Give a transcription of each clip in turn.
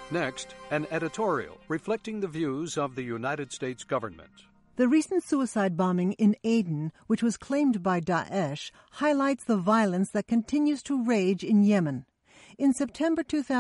Next, an editorial reflecting the views of the United States government. The recent suicide bombing in Aden, which was claimed by Daesh, highlights the violence that continues to rage in Yemen. In September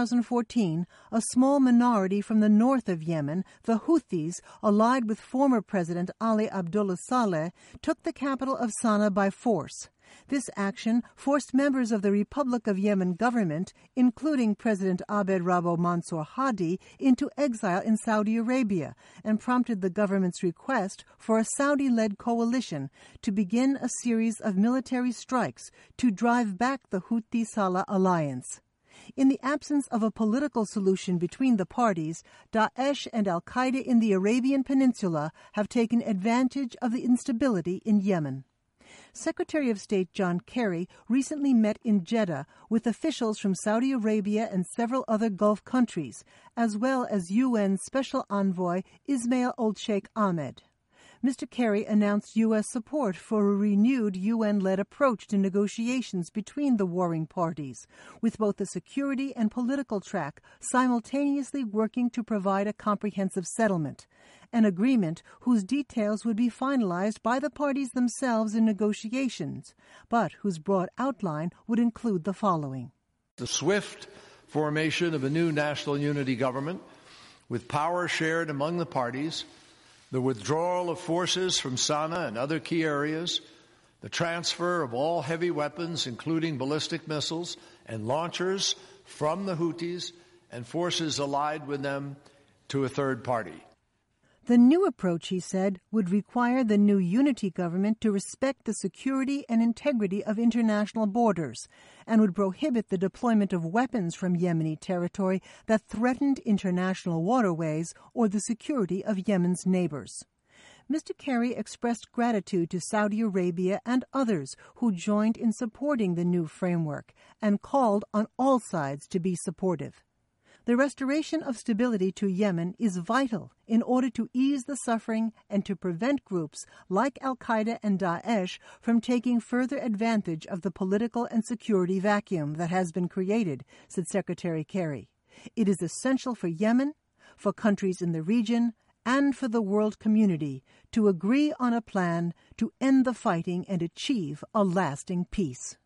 2014, a small minority from the north of Yemen, the Houthis, allied with former President Ali Abdullah Saleh, took the capital of Sana'a by force. This action forced members of the Republic of Yemen government, including President Abed Rabo Mansour Hadi, into exile in Saudi Arabia and prompted the government's request for a Saudi-led coalition to begin a series of military strikes to drive back the Houthi-Saleh alliance. In the absence of a political solution between the parties, Daesh and al-Qaeda in the Arabian Peninsula have taken advantage of the instability in Yemen. Secretary of State John Kerry recently met in Jeddah with officials from Saudi Arabia and several other Gulf countries, as well as UN Special Envoy Ismail Old Sheikh Ahmed. Mr. Kerry announced U.S. support for a renewed UN-led approach to negotiations between the warring parties, with both the security and political track simultaneously working to provide a comprehensive settlement, an agreement whose details would be finalized by the parties themselves in negotiations, but whose broad outline would include the following. The swift formation of a new national unity government with power shared among the parties, the withdrawal of forces from Sana'a and other key areas, the transfer of all heavy weapons, including ballistic missiles and launchers, from the Houthis and forces allied with them to a third party. The new approach, he said, would require the new unity government to respect the security and integrity of international borders and would prohibit the deployment of weapons from Yemeni territory that threatened international waterways or the security of Yemen's neighbors. Mr. Kerry expressed gratitude to Saudi Arabia and others who joined in supporting the new framework and called on all sides to be supportive. The restoration of stability to Yemen is vital in order to ease the suffering and to prevent groups like al-Qaeda and Daesh from taking further advantage of the political and security vacuum that has been created, said Secretary Kerry. It is essential for Yemen, for countries in the region, and for the world community to agree on a plan to end the fighting and achieve a lasting peace.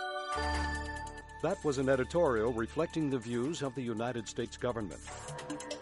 That was an editorial reflecting the views of the United States government.